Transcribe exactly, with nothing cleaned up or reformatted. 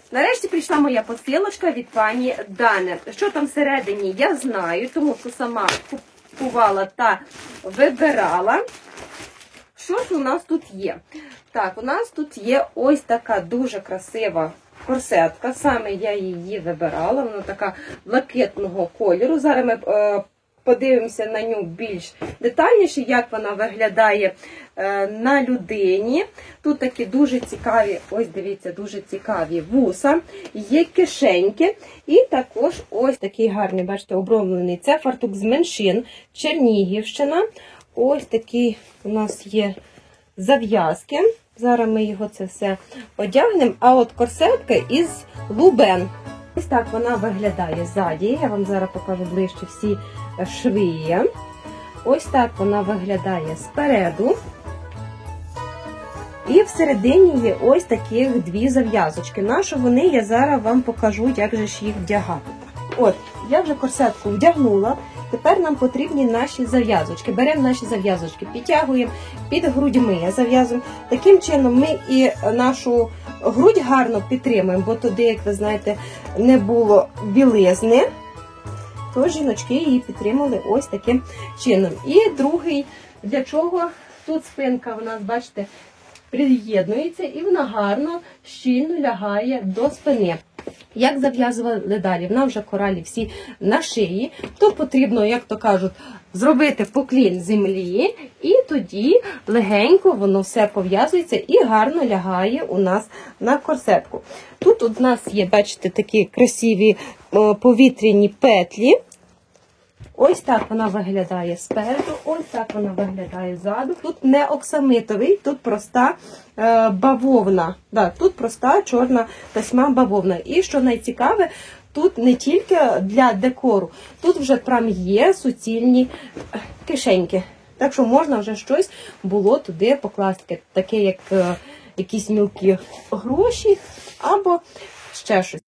Нарешті прийшла моя посилочка від пані Дани. Що там всередині, я знаю, тому що сама купувала та вибирала. Що ж у нас тут є? Так, у нас тут є ось така дуже красива корсетка. Саме я її вибирала. Вона така блакитного кольору. Зараз ми е, подивимося на нього більш детальніше, як вона виглядає е, на людині. Тут такі дуже цікаві, ось дивіться, дуже цікаві вуса, є кишеньки. І також ось такий гарний, бачите, оброблений. Це фартук з меншин, Чернігівщина. Ось такий у нас є зав'язки. Зараз ми його це все одягнемо. А от корсетка із лубен. Ось так вона виглядає ззаді. Я вам зараз покажу ближче всі шви. Ось так вона виглядає спереду. І всередині є ось таких дві зав'язочки. На що вони, я зараз вам покажу, як же ж їх вдягати. От, я вже корсетку вдягнула. Тепер нам потрібні наші зав'язочки. Беремо наші зав'язочки, підтягуємо під грудьми, зав'язуємо. Таким чином ми і нашу грудь гарно підтримуємо, бо туди, як ви знаєте, не було білизни, то жіночки її підтримали ось таким чином. І другий, для чого тут спинка у нас, бачите, приєднується і вона гарно, щільно лягає до спини. Як зав'язували далі? Вона вже коралі всі на шиї, то потрібно, як то кажуть, зробити поклін землі, і тоді легенько воно все пов'язується і гарно лягає у нас на корсетку. Тут у нас є, бачите, такі красиві повітряні петлі. Ось так вона виглядає спереду, ось так вона виглядає ззаду. Тут не оксамитовий, тут проста е, бавовна. Да, тут проста чорна тасьма бавовна. І що найцікаве, тут не тільки для декору, тут вже прям є суцільні кишеньки. Так що можна вже щось було туди покласти, таке як е, якісь мілкі гроші або ще щось.